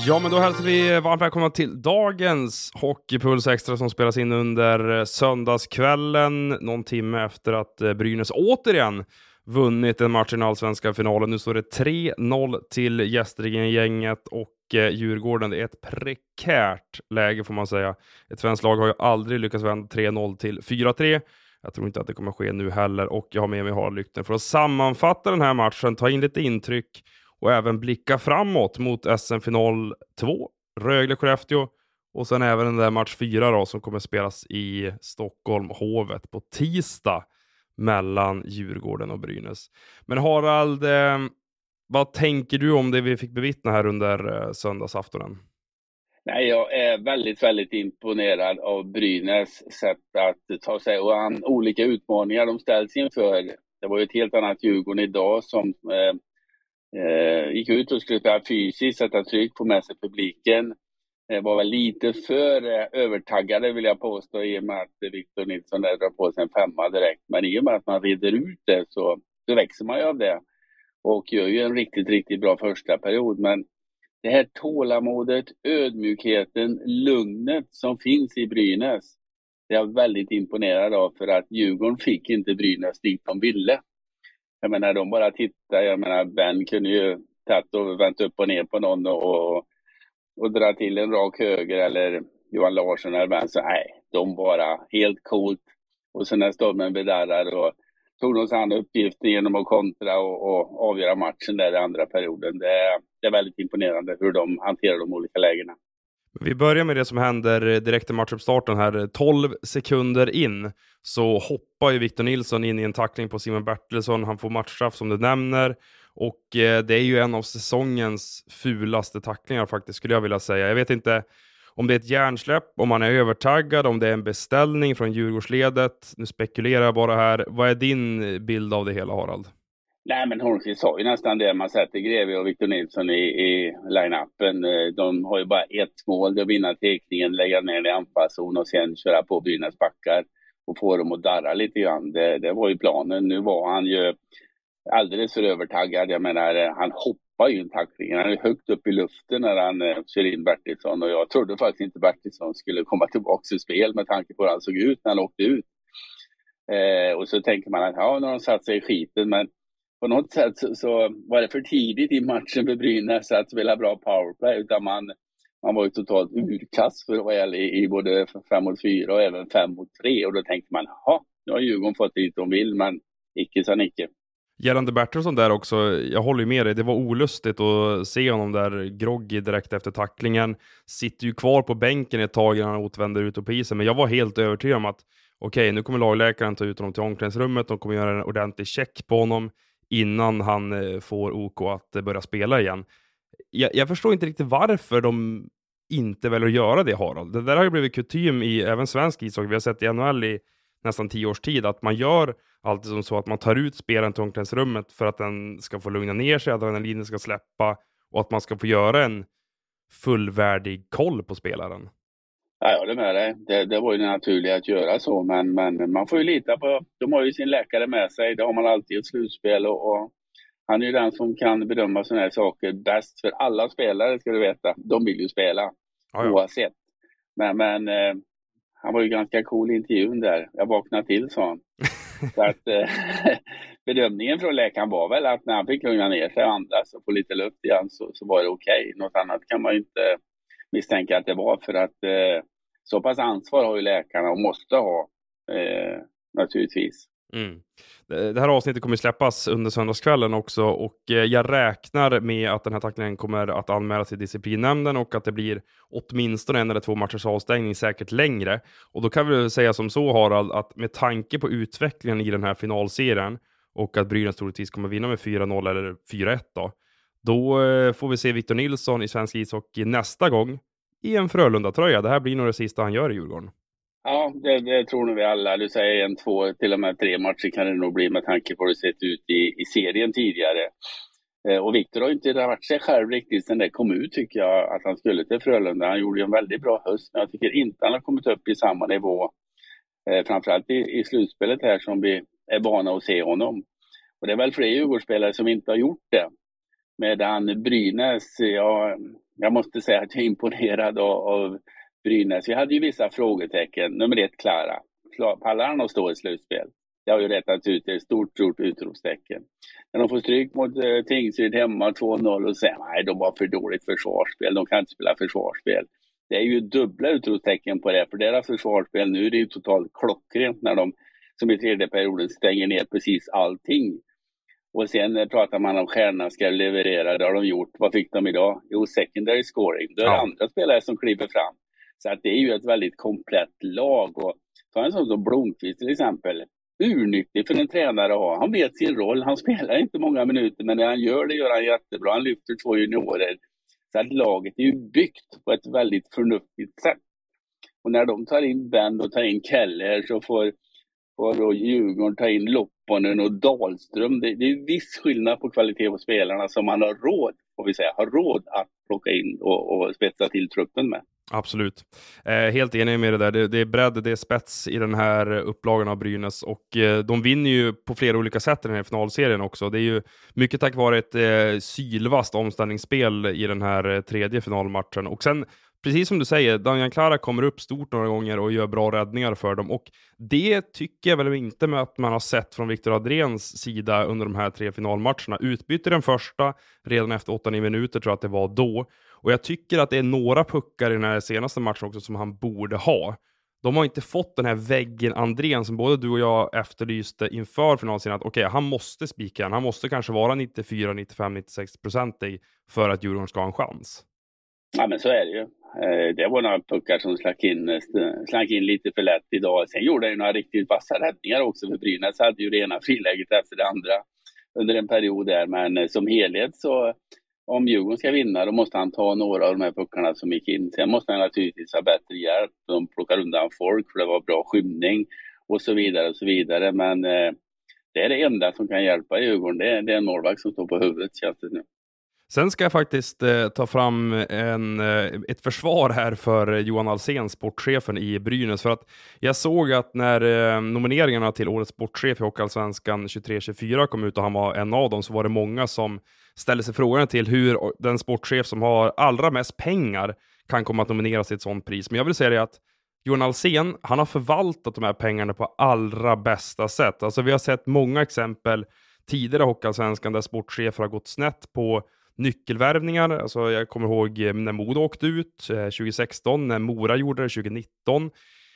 Ja, men då hälsar vi varmt välkomna till dagens Hockeypuls Extra som spelas in under söndagskvällen, någon timme efter att Brynäs återigen vunnit en match i den allsvenska finalen. Nu står det 3-0 till Gästrike-gänget och Djurgården. Det är ett prekärt läge får man säga. Ett svenskt lag har ju aldrig lyckats vända 3-0 till 4-3. Jag tror inte att det kommer ske nu heller och jag har med mig Harald Lykten för att sammanfatta den här matchen, ta in lite intryck och även blicka framåt mot SM-final 2, Rögle-Skellefteå och sen även den där match 4 då, som kommer spelas i Stockholm, Hovet på tisdag mellan Djurgården och Brynäs. Men Harald, vad tänker du om det vi fick bevittna här under söndagsaftonen? Nej, jag är väldigt, väldigt imponerad av Brynäs sätt att ta sig an olika utmaningar de ställs inför. Det var ju ett helt annat Djurgården idag som gick ut och skulle spela fysiskt, sätta tryck på med sig publiken. Var väl lite för övertaggade vill jag påstå i och med att Victor Nilsson där drar på sig en 5 direkt. Men i och med att man rider ut det så växer man ju av det. Och gör ju en riktigt, riktigt bra första period. Men det här tålamodet, ödmjukheten, lugnet som finns i Brynäs. Det är jag väldigt imponerad av för att Djurgården fick inte Brynäs dit de ville. Jag menar, de bara tittar. Jag menar, Ben kunde ju tagit och vänt upp och ner på någon och dra till en rak höger eller Johan Larsson eller Ben. Så nej, de bara helt coolt. Och sen när stormen bedarrar och tog de sig an uppgiften genom att kontra och avgöra matchen där i andra perioden. Det är väldigt imponerande hur de hanterar de olika lägena. Vi börjar med det som händer direkt i matchuppstarten här. 12 sekunder in så hoppar ju Victor Nilsson in i en tackling på Simon Bertilsson. Han får matchstraff som du nämner. Och det är ju en av säsongens fulaste tacklingar faktiskt skulle jag vilja säga. Jag vet inte om det är ett hjärnsläpp, om man är övertaggad, om det är en beställning från Djurgårdsledet. Nu spekulerar jag bara här. Vad är din bild av det hela, Harald? Nej, men Holmqvist sa ju nästan det. Man sätter Greve och Victor Nilsson i line-upen. De har ju bara ett mål. Det vinna teckningen, lägga ner den i anfallszon och sen köra på Brynäs backar och få dem att darra lite grann. Det var ju planen. Nu var han ju alldeles för övertaggad. Jag menar, han hoppar ju en tackling. Han är högt upp i luften när han kör in Bertilsson. Och jag trodde faktiskt inte Bertilsson skulle komma tillbaka i spel med tanke på hur han såg ut när han åkte ut. Och så tänker man att ja, när de satt sig i skiten, men på något sätt så var det för tidigt i matchen för Brynäs att spela bra powerplay, utan man var ju totalt urkast för att vara ärlig i både 5-4 och även 5-3, och då tänkte man, ja, nu har Djurgården fått dit de vill, men icke sa Nicke. Gällande Bertilsson där också, jag håller ju med dig, det var olustigt att se honom där groggy direkt efter tacklingen. Sitter ju kvar på bänken ett tag innan han återvänder ut på isen, men jag var helt övertygad om att okej, nu kommer lagläkaren ta ut honom till omklädningsrummet, de kommer göra en ordentlig check på honom innan han får OK att börja spela igen. Jag förstår inte riktigt varför de inte väljer att göra det, Harald. Det där har ju blivit kutym i även svensk ishockey. Vi har sett i NHL i nästan 10 års tid att man gör alltid som så att man tar ut spelaren till omklädningsrummet för att den ska få lugna ner sig, att adrenalinen ska släppa och att man ska få göra en fullvärdig koll på spelaren. Ja, jag håller med dig. Det var ju naturligt att göra så, men man får ju lita på, de har ju sin läkare med sig, det har man alltid i ett slutspel och han är ju den som kan bedöma sådana här saker bäst för alla spelare, ska du veta. De vill ju spela, oavsett. Men han var ju ganska cool i intervjun där. Jag vaknade till, sa han. Så att bedömningen från läkaren var väl att när han fick lugna ner sig och andas och få lite luft igen så var det okej. Något annat kan man ju inte misstänka att det var, för att så pass ansvar har ju läkarna och måste ha naturligtvis. Mm. Det här avsnittet kommer släppas under söndagskvällen också, och jag räknar med att den här tacklingen kommer att anmälas till disciplinnämnden och att det blir åtminstone 1 eller 2 matchers avstängning, säkert längre. Och då kan vi säga som så, Harald, att med tanke på utvecklingen i den här finalserien och att Brynäs troligtvis kommer vinna med 4-0 eller 4-1 då får vi se Victor Nilsson i svensk ishockey nästa gång i en Frölunda-tröja. Det här blir nog det sista han gör i Djurgården. Ja, det tror nog vi alla. Du säger 1, 2, till och med 3 matcher kan det nog bli med tanke på hur det sett ut i serien tidigare. Och Victor har inte varit sig själv riktigt sen det kom ut, tycker jag, att han skulle till Frölunda. Han gjorde en väldigt bra höst, men jag tycker inte han har kommit upp i samma nivå. Framförallt i slutspelet här som vi är vana att se honom. Och det är väl fler Djurgårdsspelare som inte har gjort det. Medan Brynäs, jag måste säga att jag är imponerad av Brynäs. Vi hade ju vissa frågetecken. Nummer 1, Klara. Pallar han att stå i slutspel? Det har ju rättat ut ett stort utropstecken. När de får stryk mot Tingsryd hemma 2-0 och säger nej, de var för dåligt försvarsspel. De kan inte spela försvarsspel. Det är ju dubbla utropstecken på det. För deras försvarsspel nu är det ju totalt klockrent när de som i tredje perioden stänger ner precis allting. Och sen pratar man om stjärnan ska leverera, det har de gjort. Vad fick de idag? Jo, secondary scoring. Då är det andra spelare som kliver fram. Så att det är ju ett väldigt komplett lag. Och ta en sån som Blomqvist till exempel. Urnyttig för en tränare att ha. Han vet sin roll. Han spelar inte många minuter, men när han gör det gör han jättebra. Han lyfter 2 juniorer. Så att laget är ju byggt på ett väldigt förnuftigt sätt. Och när de tar in Ben och tar in Keller så får då Djurgården ta in Lopponen och Dahlström. Det är viss skillnad på kvalitet på spelarna som man har råd att plocka in och spetsa till truppen med. Absolut. Helt enig med det där. Det är bredd, det är spets i den här upplagan av Brynäs och de vinner ju på flera olika sätt i den här finalserien också. Det är ju mycket tack vare ett sylvast omställningsspel i den här tredje finalmatchen. Och sen, precis som du säger, Damian Klara kommer upp stort några gånger och gör bra räddningar för dem. Och det tycker jag väl inte med att man har sett från Viktor Adréns sida under de här 3 finalmatcherna. Utbytte den första redan efter 8-9 minuter tror jag att det var då. Och jag tycker att det är några puckar i den här senaste matchen också som han borde ha. De har inte fått den här väggen Andrén som både du och jag efterlyste inför finalserien. Att okej, han måste spika. Han måste kanske vara 94, 95, 96% för att Djurgården ska ha en chans. Ja, men så är det ju. Det var några puckar som slank in lite för lätt idag. Sen gjorde han några riktigt vassa räddningar också för Brynäs. Hade ju det ena friläget efter det andra under en period där. Men som helhet så om Djurgården ska vinna då måste han ta några av de här puckarna som gick in. Sen måste han naturligtvis ha bättre hjälp. De plockar undan folk för det var bra skymning och så vidare och så vidare. Men det är det enda som kan hjälpa Djurgården. Det är en målvakt som står på huvudet känns det nu. Sen ska jag faktiskt ta fram ett försvar här för Johan Alsen, sportchefen i Brynäs. För att jag såg att när nomineringarna till årets sportchef i Hockeyallsvenskan 23-24 kom ut och han var en av dem, så var det många som ställde sig frågan till hur den sportchef som har allra mest pengar kan komma att nomineras till ett sånt pris. Men jag vill säga det att Johan Alsen, han har förvaltat de här pengarna på allra bästa sätt. Alltså vi har sett många exempel tidigare i Hockeyallsvenskan där sportchefer har gått snett på nyckelvärvningar. Alltså jag kommer ihåg när Modo åkte ut 2016, när Mora gjorde det 2019.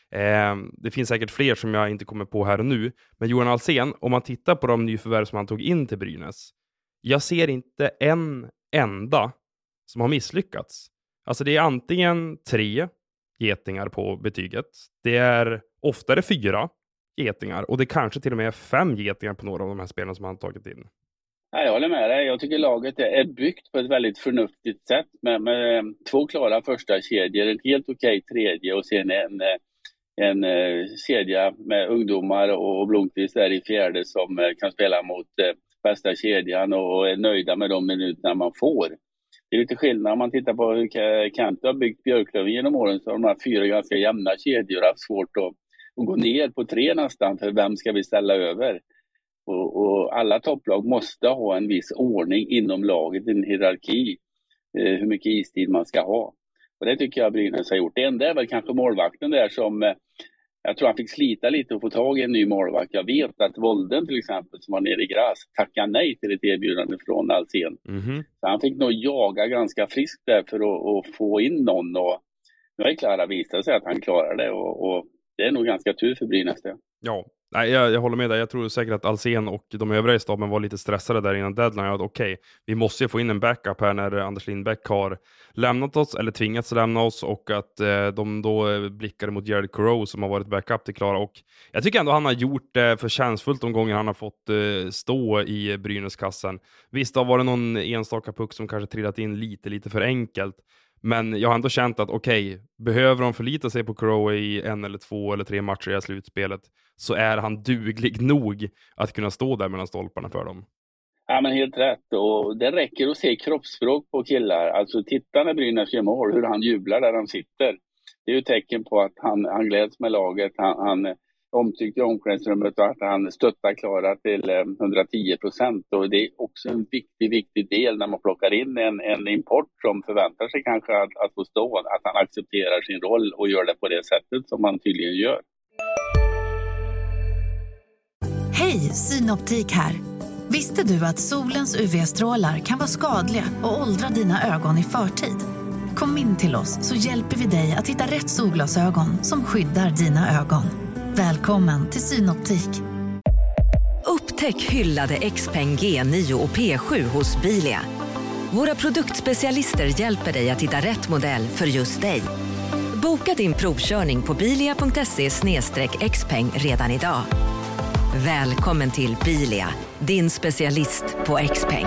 Det finns säkert fler som jag inte kommer på här och nu. Men Johan Alsen, om man tittar på de nyförvärv som han tog in till Brynäs, jag ser inte en enda som har misslyckats. Alltså det är antingen 3 getingar på betyget. Det är oftare 4 getingar. Och det kanske till och med är 5 getingar på några av de här spelarna som han tagit in. Ja, jag håller med dig. Jag tycker laget är byggt på ett väldigt förnuftigt sätt med 2 klara första kedjor, en helt okej tredje och sen en kedja med ungdomar och Blomqvist där i fjärde som kan spela mot bästa kedjan och är nöjda med de minuterna man får. Det är lite skillnad om man tittar på hur Kent har byggt Björklöven genom åren, så har de här 4 ganska jämna kedjor haft svårt att gå ner på 3 nästan, för vem ska vi ställa över? Och alla topplag måste ha en viss ordning inom laget, en hierarki, hur mycket istid man ska ha. Och det tycker jag Brynäs har gjort. Det enda är väl kanske målvakten där som, jag tror han fick slita lite och få tag i en ny målvakt. Jag vet att Volden till exempel som var nere i Gräs tackade nej till ett erbjudande från Alsen. Mm-hmm. Så han fick nog jaga ganska friskt där för att få in någon. Och nu har Klara visat sig att han klarar det och det är nog ganska tur för Brynäs det. Ja. Nej, jag håller med dig. Jag tror säkert att Alsen och de övriga i staben var lite stressade där innan deadline. Okej, vi måste ju få in en backup här när Anders Lindbäck har lämnat oss eller tvingats lämna oss, och att de då blickade mot Jared Crow som har varit backup till Klara. Och jag tycker ändå han har gjort det förtjänstfullt de gånger han har fått stå i Brynäskassen. Visst har varit någon enstaka puck som kanske trillat in lite för enkelt. Men jag har ändå känt att behöver de förlita sig på Crow i 1 eller 2 eller 3 matcher i slutspelet, så är han duglig nog att kunna stå där mellan stolparna för dem. Ja, men helt rätt. Och det räcker att se kroppsspråk på killar. Alltså titta när Brynäs gör mål, hur han jublar där han sitter. Det är ju tecken på att han gläds med laget. Han omtyckt i omklädningsrummet och att han stöttar Klara till 110%. Och det är också en viktig del när man plockar in en import som förväntar sig kanske att få stå, att han accepterar sin roll och gör det på det sättet som man tydligen gör. Hej, Synoptik här. Visste du att solens UV-strålar kan vara skadliga och åldra dina ögon i förtid? Kom in till oss så hjälper vi dig att hitta rätt solglasögon som skyddar dina ögon. Välkommen till Synoptik. Upptäck hyllade XPeng G9 och P7 hos Bilia. Våra produktspecialister hjälper dig att hitta rätt modell för just dig. Boka din provkörning på bilia.se/xpeng redan idag. Välkommen till Bilia, din specialist på XPeng.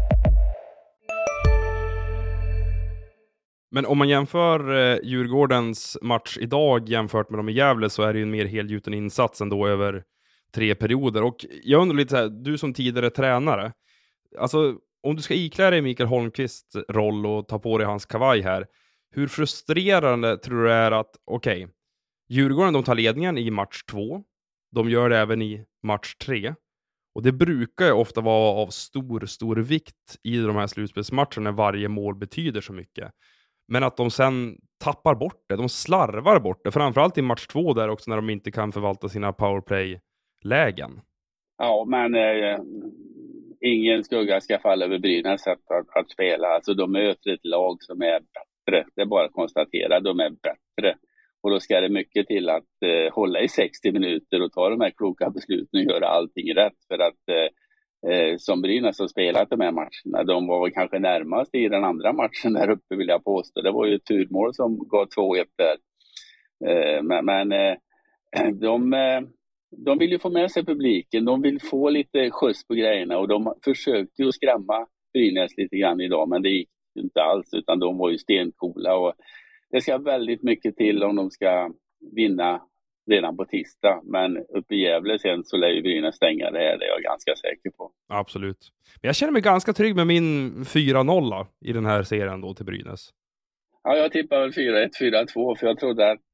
Men om man jämför Djurgårdens match idag jämfört med dem i Gävle, så är det ju en mer helgjuten insats ändå över 3 perioder. Och jag undrar lite så här, du som tidigare tränare, alltså om du ska iklä dig Mikael Holmqvists roll och ta på dig hans kavaj här, hur frustrerande tror du det är att, okej, Djurgården de tar ledningen i match 2, de gör det även i match 3, och det brukar ju ofta vara av stor vikt i de här slutspelsmatcherna när varje mål betyder så mycket. Men att de sen tappar bort det, de slarvar bort det, framförallt i match 2 där också när de inte kan förvalta sina powerplay-lägen. Ja, men ingen skugga ska falla över Brynäs sätt att spela. Alltså de möter ett lag som är bättre. Det är bara att konstatera, de är bättre. Och då ska det mycket till att hålla i 60 minuter och ta de här kloka besluten och göra allting rätt. För att som Brynäs har spelat de här matcherna, de var väl kanske närmast i den andra matchen där uppe, vill jag påstå. Det var ju ett turmål som gav 2-1 där. Men de vill ju få med sig publiken, de vill få lite skjuts på grejerna, och de försökte ju att skrämma Brynäs lite grann idag, men det gick inte alls, utan de var ju stencoola, och det ska väldigt mycket till om de ska vinna redan på tisdag, men uppe i Gävle sen så lär ju Brynäs stänga det här, det är jag ganska säker på. Absolut. Men jag känner mig ganska trygg med min 4-0 i den här serien då till Brynäs. Ja, jag tippar 4-1, 4-2, för jag trodde att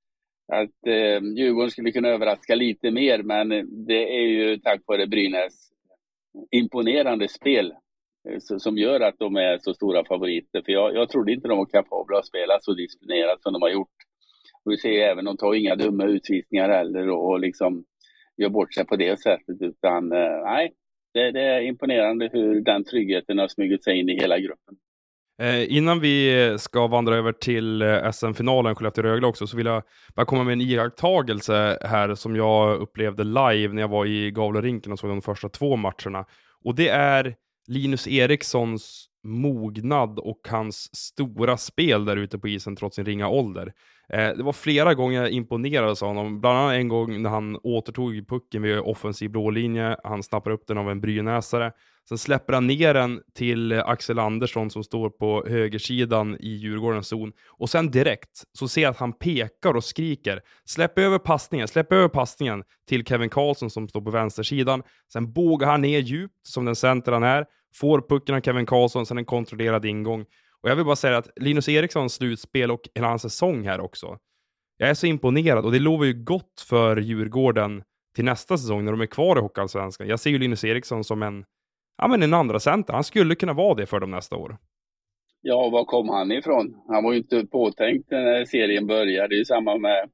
Djurgården skulle kunna överraska lite mer, men det är ju tack vare Brynäs imponerande spel som gör att de är så stora favoriter. För jag trodde inte de var kapabla att spela så disciplinerat som de har gjort. Och vi ser även, de tar inga dumma utvisningar heller och liksom gör bort sig på det sättet, utan nej, det är imponerande hur den tryggheten har smugit sig in i hela gruppen. Innan vi ska vandra över till SM-finalen Skellefteå-Rögle också, så vill jag bara komma med en iakttagelse här som jag upplevde live när jag var i Gavlerinken och såg de första 2 matcherna. Och det är Linus Erikssons mognad och hans stora spel där ute på isen trots sin ringa ålder. Det var flera gånger jag imponerades av honom. Bland annat en gång när han återtog pucken vid offensiv blålinje. Han snappar upp den av en brynäsare. Sen släpper han ner den till Axel Andersson som står på högersidan i Djurgårdens zon. Och sen direkt så ser jag att han pekar och skriker: släpp över passningen till Kevin Karlsson som står på vänstersidan. Sen bågar han ner djupt som den center han är. Får pucken av Kevin Karlsson, sen en kontrollerad ingång. Och jag vill bara säga att Linus Erikssons slutspel och hela hans säsong här också, jag är så imponerad, och det lovar ju gott för Djurgården till nästa säsong när de är kvar i Hockeyallsvenskan. Jag ser ju Linus Eriksson som en andra center. Han skulle kunna vara det för dem nästa år. Ja, var kom han ifrån? Han var ju inte påtänkt när serien började. Det är ju samma med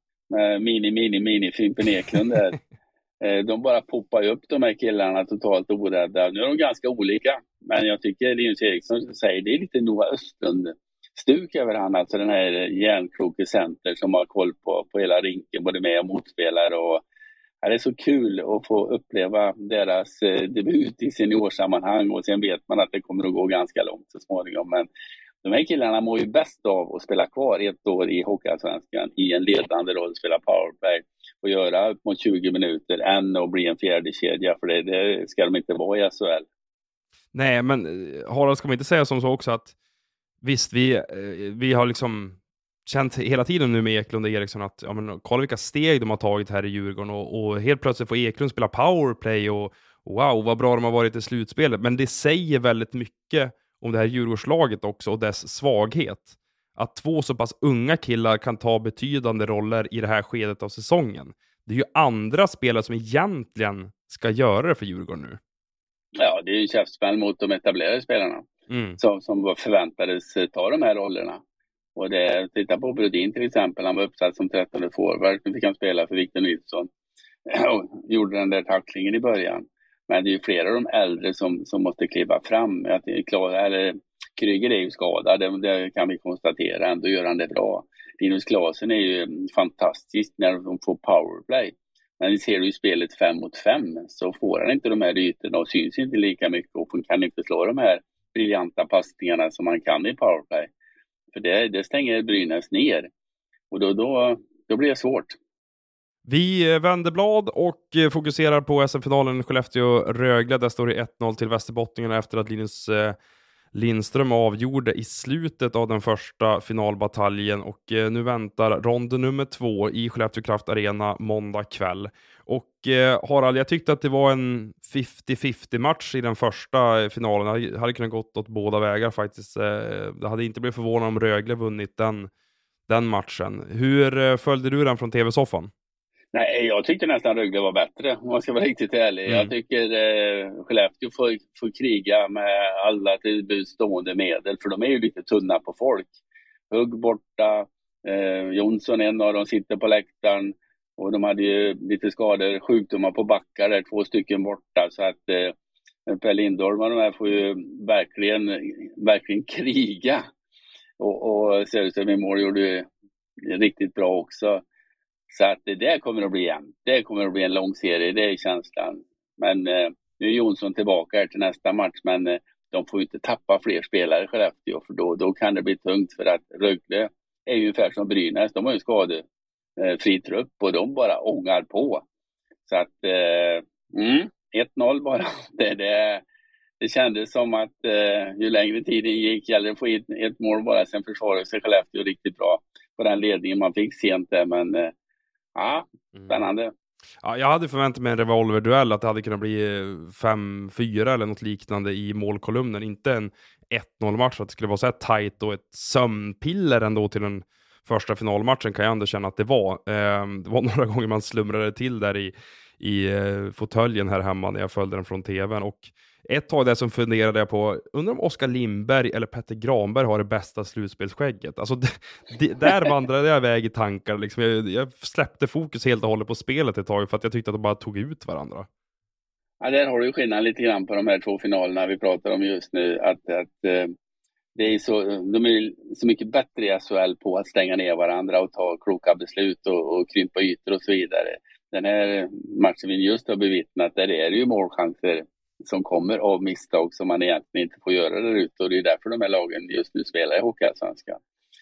mini Fimpen Eklund där. De bara poppar upp de här killarna totalt orädda. Nu är de ganska olika, men jag tycker Linus Eriksson säger det är lite Noah Östlund-stuk över han, alltså den här järnkloke center som har koll på hela rinken, både med och motspelare. Och det är så kul att få uppleva deras debut i seniorsammanhang, och sen vet man att det kommer att gå ganska långt så småningom. Men de här killarna mår ju bäst av att spela kvar 1 år i Hockeyallsvenskan i en ledande roll, spela powerplay och göra upp mot 20 minuter än att bli en fjärde kedja, för det ska de inte vara i SHL. Nej, men Harald, ska man inte säga som så också att visst, vi har liksom känt hela tiden nu med Eklund och Eriksson att kolla vilka steg de har tagit här i Djurgården, och helt plötsligt får Eklund spela powerplay och wow, vad bra de har varit i slutspelet. Men det säger väldigt mycket om det här Djurgårdslaget också och dess svaghet. Att 2 så pass unga killar kan ta betydande roller i det här skedet av säsongen. det är ju andra spelare som egentligen ska göra det för Djurgården nu. Ja, det är ju en käftsmäll mot de etablerade spelarna som förväntades ta de här rollerna. Och titta på Brodin till exempel, han var uppsatt som 13:e forward, nu fick han spela för Victor Nilsson och gjorde den där tacklingen i början. Men det är ju flera av de äldre som måste kliva fram. Kryger är ju skadad, det kan vi konstatera, ändå gör han det bra. Linus Klasen är ju fantastisk när de får powerplay. Men vi ser ju spelet 5 mot 5 så får han inte de här ytorna och syns inte lika mycket och kan inte slå de här briljanta passningarna som man kan i powerplay. För det stänger Brynäs ner och då blir det svårt. Vi vänder blad och fokuserar på SM-finalen Skellefteå-Rögle. Där står det 1-0 till Västerbottningarna efter att Linus Lindström avgjorde i slutet av den första finalbataljen. Och nu väntar rond nummer 2 i Skellefteå Kraft Arena måndag kväll. Och Harald, jag tyckte att det var en 50-50 match i den första finalen. Det hade kunnat gått åt båda vägar faktiskt. Det hade inte blivit förvånad om Rögle vunnit den matchen. Hur följde du den från tv-soffan? Nej, jag tyckte nästan Rögle var bättre, om man ska vara riktigt ärlig. Jag tycker Skellefteå får kriga med alla tillbudstående medel, för de är ju lite tunna på folk. Hugg borta, Jonsson en av dem sitter på läktaren och de hade ju lite skador, sjukdomar på backar där, 2 stycken borta. Så att Per Lindholm och de här får ju verkligen kriga. Och Söderström i mål gjorde ju riktigt bra också. Så att det där kommer att bli jämnt. Det kommer att bli en lång serie, det är känslan. Men nu är Jonsson tillbaka här till nästa match. Men de får ju inte tappa fler spelare i Skellefteå. För då kan det bli tungt, för att Rögle är ju ungefär som Brynäs. De har ju skadefri trupp och de bara ångar på. Så att 1-0 bara. Det kändes som att ju längre tiden gick gällde att få ett mål bara. Sen försvarade sig Skellefteå riktigt bra på den ledningen man fick sent där. Men ja, spännande. Ja, jag hade förväntat mig en revolverduell, att det hade kunnat bli 5-4 eller något liknande i målkolumnen. Inte en 1-0-match, att det skulle vara så här tajt och ett sömnpiller ändå till den första finalmatchen, kan jag ändå känna att det var. Det var några gånger man slumrade till där i fåtöljen här hemma när jag följde den från tvn. Och ett tag där som funderade jag på, undrar om Oskar Lindberg eller Petter Granberg har det bästa slutspelsskägget. Alltså där vandrade jag iväg i tankar. Liksom. Jag släppte fokus helt och hållet på spelet ett tag, för att jag tyckte att de bara tog ut varandra. Ja, där har du skillnad lite grann på de här 2 finalerna vi pratar om just nu. Att det är de är så mycket bättre i SHL på att stänga ner varandra och ta kloka beslut och krympa ytor och så vidare. Den här matchen vi just har bevittnat, där är det ju målchanser som kommer av misstag som man egentligen inte får göra där ute, och det är därför de här lagen just nu spelar i Hockeyallsvenskan.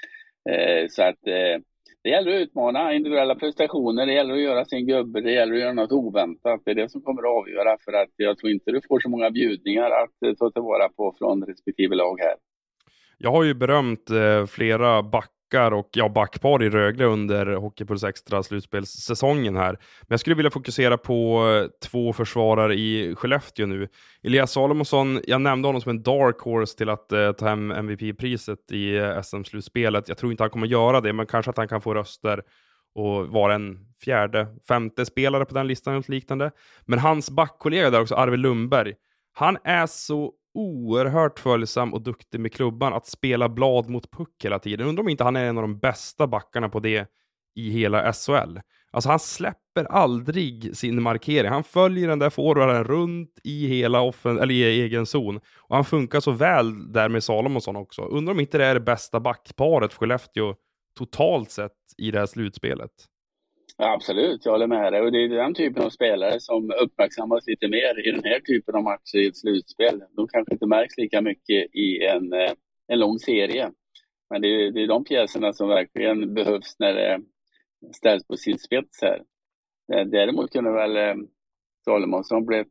Så att det gäller att utmana individuella prestationer, det gäller att göra sin gubbe, det gäller att göra något oväntat. Det är det som kommer att avgöra, för att jag tror inte du får så många bjudningar att ta tillvara på från respektive lag här. Jag har ju berömt flera backar och backpar i Rögle under Hockeypuls Extra slutspelssäsongen här. Men jag skulle vilja fokusera på 2 försvarare i Skellefteå nu. Elias Salomonsson, jag nämnde honom som en dark horse till att ta hem MVP-priset i SM-slutspelet. Jag tror inte han kommer göra det, men kanske att han kan få röster och vara en 4:e, 5:e spelare på den listan och liknande. Men hans backkollega där också, Arvid Lundberg, han är så oerhört följsam och duktig med klubban att spela blad mot puck hela tiden. Undrar om inte han är en av de bästa backarna på det i hela SHL. Alltså han släpper aldrig sin markering. Han följer den där forwarden runt i hela i egen zon. Och han funkar så väl där med Salomonsson också. Undrar om inte det är det bästa backparet för Skellefteå totalt sett i det här slutspelet. Ja, absolut, jag håller med dig. Och det är den typen av spelare som uppmärksammas lite mer i den här typen av matcher i ett slutspel. De kanske inte märks lika mycket i en lång serie. Men det är de pjäserna som verkligen behövs när det ställs på sin spets här. Däremot kunde väl Salomonsson blivit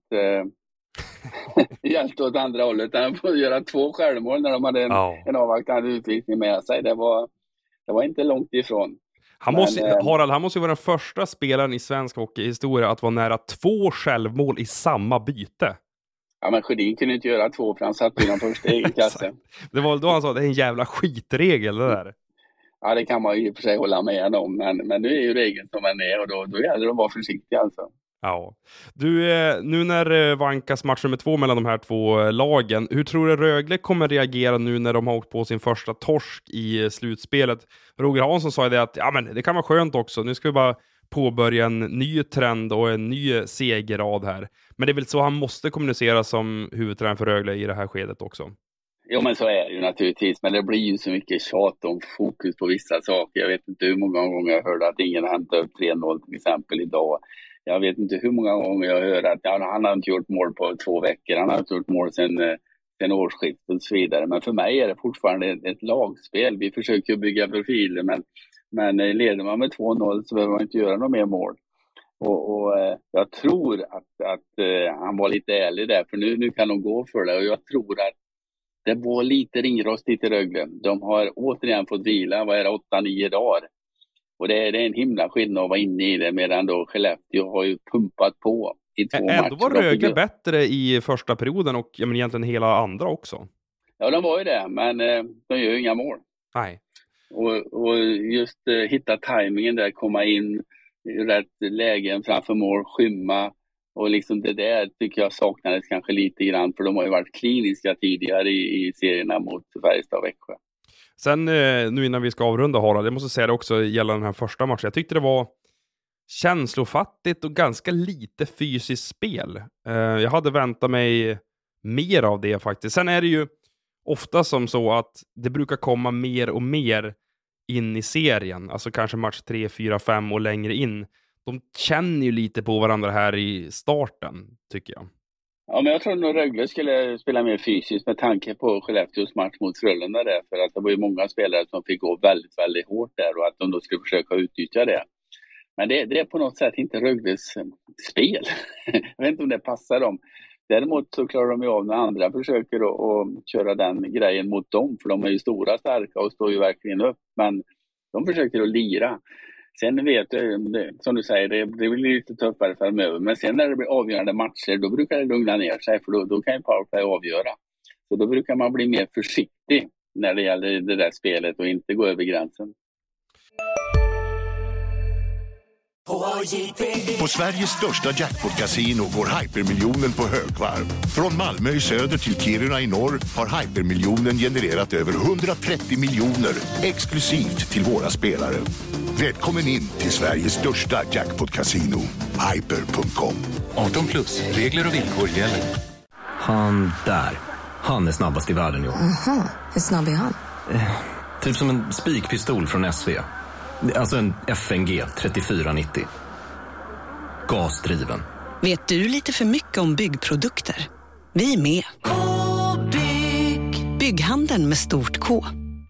hjälpt åt andra hållet. Han får göra 2 självmål när de hade en avvaktande utvisning med sig. Det var inte långt ifrån. Harald, han måste ju vara den första spelaren i svensk hockeyhistoria att vara nära 2 självmål i samma byte. Ja, men Sjödin kunde inte göra 2 för han satt i den första i klassen. Det var då han sa, det är en jävla skitregel det där. Ja, det kan man ju i och för sig hålla med om, men nu är ju regeln som den är och då gäller det att vara försiktig alltså. Ja. Du, nu när vankas match nummer 2 mellan de här två lagen, hur tror du Rögle kommer reagera nu när de har åkt på sin första torsk i slutspelet? Roger Hansson sa ju det att ja, men det kan vara skönt också, nu ska vi bara påbörja en ny trend och en ny segerrad här. Men det är väl så han måste kommunicera som huvudtränare för Rögle i det här skedet också? Jo, men så är det ju naturligtvis, men det blir ju så mycket tjat om fokus på vissa saker. Jag vet inte hur många gånger jag hörde att ingen hämtade upp 3-0 till exempel idag. Jag vet inte hur många gånger jag hörde att han har inte gjort mål på 2 veckor, han har inte gjort mål sen årsskiftet och så vidare. Men för mig är det fortfarande ett lagspel. Vi försöker bygga profiler, men leder man med 2-0 så behöver man inte göra något mer mål. Och jag tror att han var lite ärlig där, för nu kan de gå för det. Och jag tror att det var lite ringrostigt i Rögle. De har återigen fått vila, 8-9 dagar. Och det är en himla skillnad att vara inne i det, medan då Skellefteå har ju pumpat på i 2 matcher. Ändå var Rögle bättre i första perioden och men egentligen hela andra också. Ja, de var ju det, men de gör ju inga mål. Nej. Och just hitta tajmingen där, komma in i rätt lägen framför mål, skymma. Och liksom det där tycker jag saknades kanske lite grann, för de har ju varit kliniska tidigare i serierna mot Färjestad och Växjö. Sen nu innan vi ska avrunda, Harald, jag måste säga det också gällande den här första matchen. Jag tyckte det var känslofattigt och ganska lite fysiskt spel. Jag hade väntat mig mer av det faktiskt. Sen är det ju ofta som så att det brukar komma mer och mer in i serien. Alltså kanske match 3, 4, 5 och längre in. De känner ju lite på varandra här i starten, tycker jag. Ja, men jag tror nog Rögle skulle spela mer fysiskt med tanke på Skellefteås match mot Frölunda där. För att det var ju många spelare som fick gå väldigt, väldigt hårt där och att de då skulle försöka utnyttja det. Men det är på något sätt inte Rögles spel. Jag vet inte om det passar dem. Däremot så klarar de ju av när andra försöker att köra den grejen mot dem. För de är ju stora, starka och står ju verkligen upp. Men de försöker att lira. Sen vet du, som du säger, det blir lite tuffare framöver. Men sen när det blir avgörande matcher, då brukar det lugna ner sig. För då kan ju powerplay avgöra. Så då brukar man bli mer försiktig när det gäller det där spelet och inte gå över gränsen. På Sveriges största jackpot-casino går hypermiljonen på högvarv. Från Malmö i söder till Kiruna i norr har hypermiljonen genererat över 130 miljoner exklusivt till våra spelare. Välkommen in till Sveriges största jackpot-casino, hyper.com. 18 plus, regler och villkor gäller. Han är snabbast i världen, jo. Aha, hur snabb är han? Typ som en spikpistol från SV. Alltså en FNG 3490. Gasdriven. Vet du lite för mycket om byggprodukter? Vi är med. K-bygg. Bygghandeln med stort K.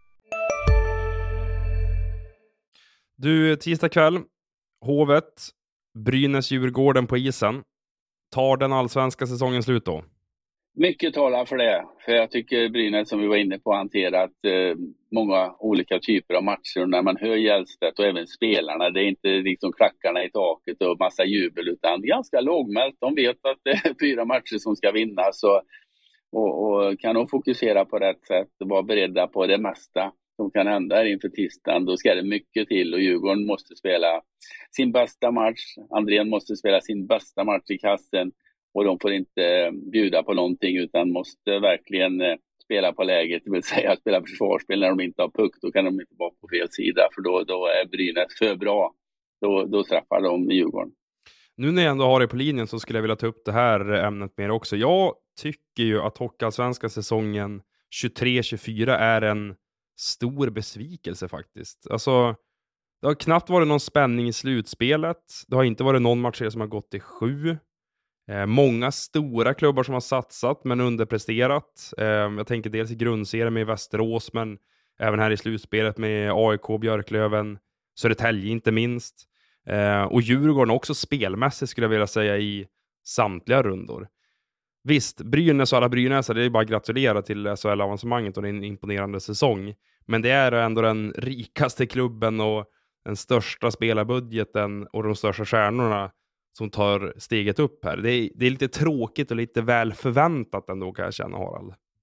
Du, tisdag kväll. Hovet. Brynäs-Djurgården på isen. Tar den allsvenska säsongen slut då? Mycket talar för det. För jag tycker Brynäs, som vi var inne på, hanterat många olika typer av matcher. Och när man hör Hjälstedt och även spelarna, det är inte liksom klackarna i taket och massa jubel, utan ganska lågmält. De vet att det är 4 matcher som ska vinnas. Och kan de fokusera på rätt sätt och vara beredda på det mesta som kan hända inför tisdagen, då ska det mycket till. Och Djurgården måste spela sin bästa match. Andrén måste spela sin bästa match i kassen. Och de får inte bjuda på någonting, utan måste verkligen spela på läget. Det vill säga spela försvarsspel när de inte har puck. Då kan de inte vara på fel sida, för då är Brynäs för bra. Då straffar de Djurgården. Nu när jag ändå har det på linjen så skulle jag vilja ta upp det här ämnet mer också. Jag tycker ju att Hockeyallsvenska säsongen 23-24 är en stor besvikelse faktiskt. Alltså, det har knappt varit någon spänning i slutspelet. Det har inte varit någon match som har gått till 7. Många stora klubbar som har satsat men underpresterat. Jag tänker dels i grundserien med Västerås, men även här i slutspelet med AIK, Björklöven, Södertälje inte minst. Och Djurgården också spelmässigt skulle jag vilja säga i samtliga rundor. Visst, Brynäs och alla Brynäsare, det är bara att gratulera till SHL-avancemanget och en imponerande säsong. Men det är ändå den rikaste klubben och den största spelarbudgeten och de största stjärnorna som tar steget upp här. Det är lite tråkigt och lite väl förväntat ändå, kan jag känna, Harald.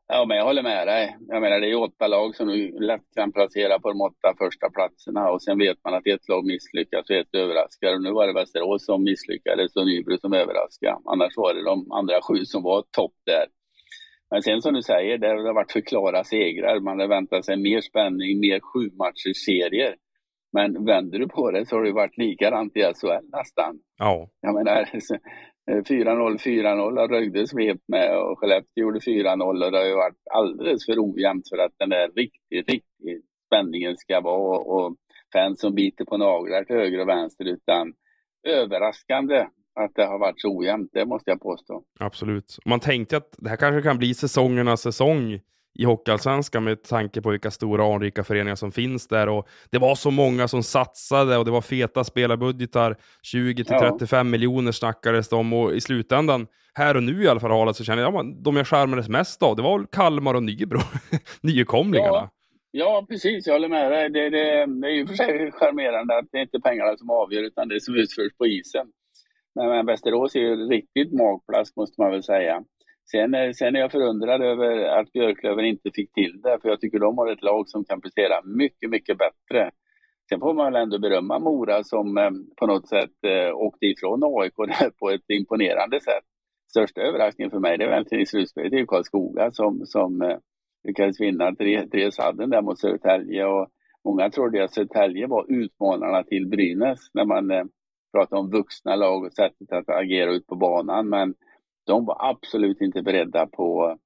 Ja, men jag håller med dig. Jag menar, det är 8 lag som nu lätt kan placera på de 8 första platserna och sen vet man att ett lag misslyckas och ett överraskar. Och nu var det Västerås som misslyckades och Nybro som överraskade. Annars var det de andra 7 som var topp där. Men sen som du säger, det har varit för klara segrar. Man har väntat sig mer spänning, mer 7-matchers-serier. Men vänder du på det så har det varit likadant i SHL nästan. Ja. Jag menar, 4-0 har Rögle svept med och Skellefteå gjorde 4-0 och det har ju varit alldeles för ojämnt för att den där riktigt spänningen ska vara och fans som biter på naglar till höger och vänster, utan överraskande att det har varit så ojämnt, det måste jag påstå. Absolut. Man tänkte att det här kanske kan bli säsongernas säsong i Hockeyallsvenskan med tanke på vilka stora anrika föreningar som finns där, och det var så många som satsade och det var feta spelarbudgetar, 20-35 miljoner snackades om, och i slutändan, här och nu i alla fall, så känner jag att de jag charmades mest av, det var väl Kalmar och Nybro, nykomlingarna. Ja, precis, jag håller med dig. Det är ju för sig charmerande att det är inte pengarna som avgör utan det som utförs på isen. Men Västerås är ju riktigt magplask måste man väl säga. Sen är jag förundrad över att Björklöven inte fick till det, för jag tycker de har ett lag som kan prestera mycket, mycket bättre. Sen får man väl ändå berömma Mora som på något sätt åkte ifrån AIK på ett imponerande sätt. Största överraskningen för mig, det är väl till slutspelet, det är ju Karlskoga som lyckades vinna 3-sadden där mot Södertälje, och många trodde att Södertälje var utmanarna till Brynäs när man pratar om vuxna lag och sättet att agera ut på banan, men de var absolut inte beredda på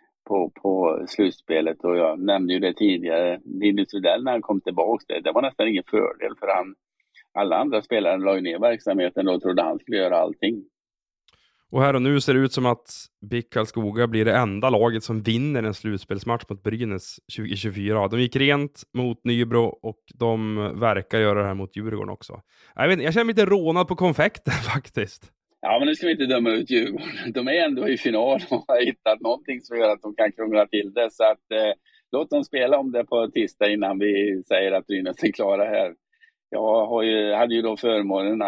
slutspelet, och jag nämnde ju det tidigare, Linus Rydell när han kom tillbaka, det var nästan ingen fördel för han. Alla andra spelare la ner verksamheten och trodde han skulle göra allting. Och här och nu ser det ut som att BIK Karlskoga blir det enda laget som vinner en slutspelsmatch mot Brynäs 2024. De gick rent mot Nybro och de verkar göra det här mot Djurgården också. Jag känner mig lite rånad på konfekten faktiskt. Ja, men nu ska vi inte döma ut Djurgården. De är ändå i final och har hittat någonting som gör att de kan krångla till det. Så att låt dem spela om det på tisdag innan vi säger att Brynäs är klara här. Jag hade ju då förmånen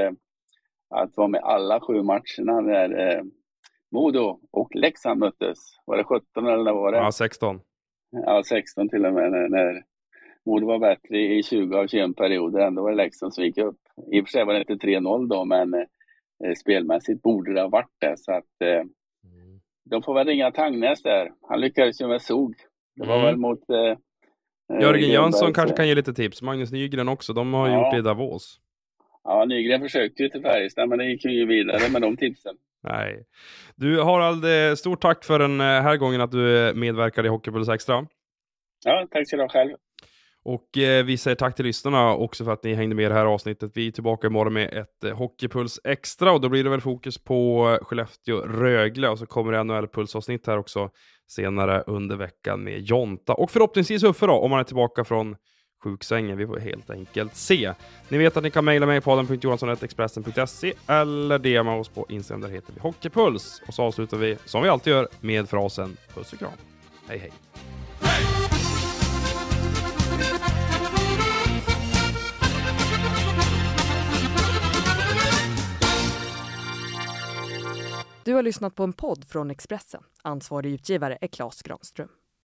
att vara med alla 7 matcherna när Modo och Leksand möttes. Var det 17 eller var det? Ja, 16. Ja, 16 till och med. När Modo var bättre i 20 av 21 perioder. Ändå var det Leksand som gick upp. I och för sig var det inte 3-0 då, men spelmässigt borde det ha varit det. Så att de får väl ringa Tangnäs där. Han lyckades ju med SOG. Det var väl mot Jörgen Jönsson kanske kan ge lite tips. Magnus Nygren också. De har gjort det i Davos. Ja, Nygren försökte ju till Färjestad, men det gick ju vidare med de tipsen. Nej. Du Harald, stort tack för den här gången att du medverkade i Hockeypuls Extra. Ja, tack så du själv. Och vi säger tack till lyssnarna också för att ni hängde med i det här avsnittet. Vi är tillbaka imorgon med ett Hockeypuls Extra, och då blir det väl fokus på Skellefteå-Rögle, och så kommer det NHL-pulsavsnitt här också senare under veckan med Jonta. Och förhoppningsvis Uffe då, om man är tillbaka från sjuksängen. Vi får helt enkelt se. Ni vet att ni kan mejla mig på podden.johansson@expressen.se eller DMa oss på Instagram, där heter vi Hockeypuls. Och så avslutar vi som vi alltid gör med frasen puss och kram. Hej hej! Du har lyssnat på en podd från Expressen. Ansvarig utgivare är Claes Granström.